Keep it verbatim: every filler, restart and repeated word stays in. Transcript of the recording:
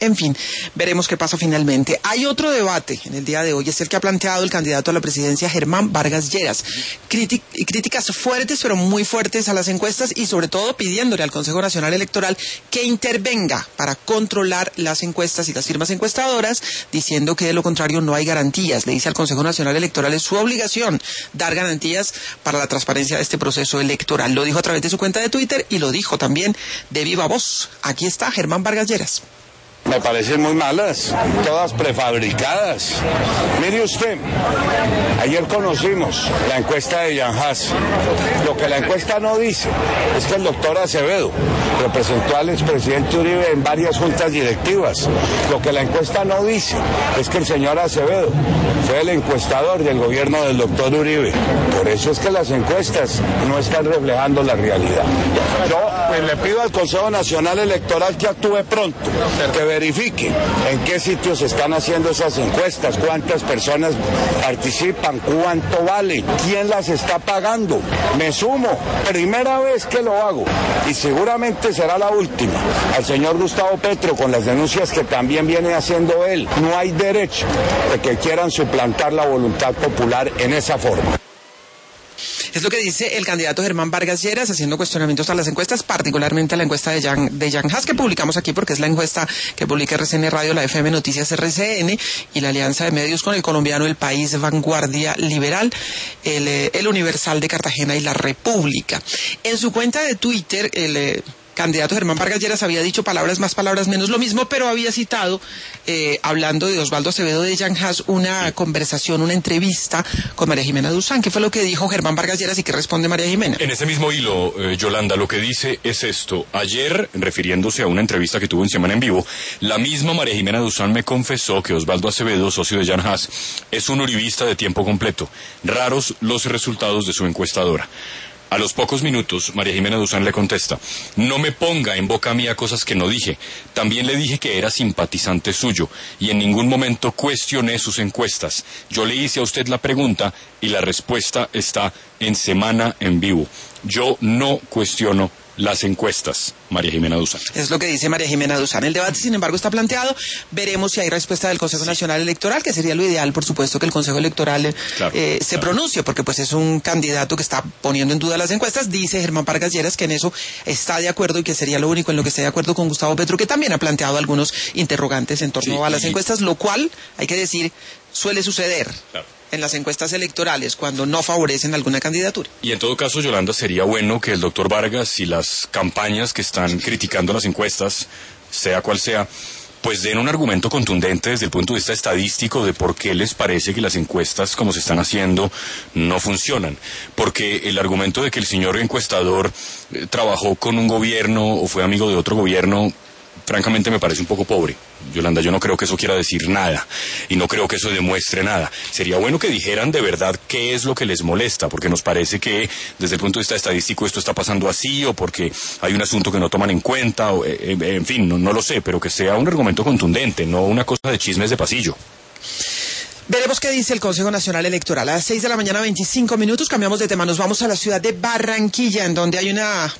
En fin, veremos qué pasa finalmente. Hay otro debate en el día de hoy, es el que ha planteado el candidato a la presidencia Germán Vargas Lleras. Crític- críticas fuertes, pero muy fuertes a las encuestas y sobre todo pidiéndole al Consejo Nacional Electoral que intervenga para controlar las encuestas y las firmas encuestadoras, diciendo que de lo contrario no hay garantías. Le dice al Consejo Nacional Electoral, es su obligación dar garantías para la transparencia de este proceso electoral. Lo dijo a través de su cuenta de Twitter y lo dijo también de viva voz. Aquí está Germán Vargas Lleras. Me parecen muy malas, todas prefabricadas. Mire usted, ayer conocimos la encuesta de Jan Haas. Lo que la encuesta no dice es que el doctor Acevedo representó al expresidente Uribe en varias juntas directivas. Lo que la encuesta no dice es que el señor Acevedo fue el encuestador del gobierno del doctor Uribe. Por eso es que las encuestas no están reflejando la realidad. Yo pues, le pido al Consejo Nacional Electoral que actúe pronto, que verifique en qué sitios se están haciendo esas encuestas, cuántas personas participan, cuánto vale, quién las está pagando. Me sumo, primera vez que lo hago y seguramente será la última, al señor Gustavo Petro con las denuncias que también viene haciendo él. No hay derecho de que quieran suplantar la voluntad popular en esa forma. Es lo que dice el candidato Germán Vargas Lleras, haciendo cuestionamientos a las encuestas, particularmente a la encuesta de Jan, de Jan Haas, que publicamos aquí porque es la encuesta que publica R C N Radio, la F M Noticias R C N y la alianza de medios con el colombiano El País, Vanguardia Liberal, el, el Universal de Cartagena y La República. En su cuenta de Twitter, el eh, candidato Germán Vargas Lleras había dicho palabras más, palabras menos lo mismo, pero había citado, eh, hablando de Osvaldo Acevedo de Jan Haas, una conversación, una entrevista con María Jimena Duzán. ¿Qué fue lo que dijo Germán Vargas Lleras y qué responde María Jimena? En ese mismo hilo, eh, Yolanda, lo que dice es esto. Ayer, refiriéndose a una entrevista que tuvo en Semana en Vivo, la misma María Jimena Duzán me confesó que Osvaldo Acevedo, socio de Jan Haas, es un uribista de tiempo completo. Raros los resultados de su encuestadora. A los pocos minutos, María Jimena Duzán le contesta, no me ponga en boca mía cosas que no dije. También le dije que era simpatizante suyo y en ningún momento cuestioné sus encuestas. Yo le hice a usted la pregunta y la respuesta está en Semana en Vivo. Yo no cuestiono las encuestas, María Jimena Duzán. Es lo que dice María Jimena Duzán. El debate, sin embargo, está planteado. Veremos si hay respuesta del Consejo Nacional Electoral, que sería lo ideal, por supuesto, que el Consejo Electoral claro, eh, se claro. pronuncie, porque pues es un candidato que está poniendo en duda las encuestas. Dice Germán Vargas Lleras que en eso está de acuerdo y que sería lo único en lo que esté de acuerdo con Gustavo Petro, que también ha planteado algunos interrogantes en torno sí, a las y... encuestas, lo cual, hay que decir, suele suceder. Claro. En las encuestas electorales, cuando no favorecen alguna candidatura. Y en todo caso, Yolanda, sería bueno que el doctor Vargas y las campañas que están criticando las encuestas, sea cual sea, pues den un argumento contundente desde el punto de vista estadístico de por qué les parece que las encuestas, como se están haciendo, no funcionan. Porque el argumento de que el señor encuestador eh, trabajó con un gobierno o fue amigo de otro gobierno, francamente me parece un poco pobre. Yolanda, yo no creo que eso quiera decir nada y no creo que eso demuestre nada. Sería bueno que dijeran de verdad qué es lo que les molesta, porque nos parece que desde el punto de vista estadístico esto está pasando así o porque hay un asunto que no toman en cuenta, o, eh, en fin, no, no lo sé, pero que sea un argumento contundente, no una cosa de chismes de pasillo. Veremos qué dice el Consejo Nacional Electoral. A las seis de la mañana, veinticinco minutos, cambiamos de tema. Nos vamos a la ciudad de Barranquilla, en donde hay una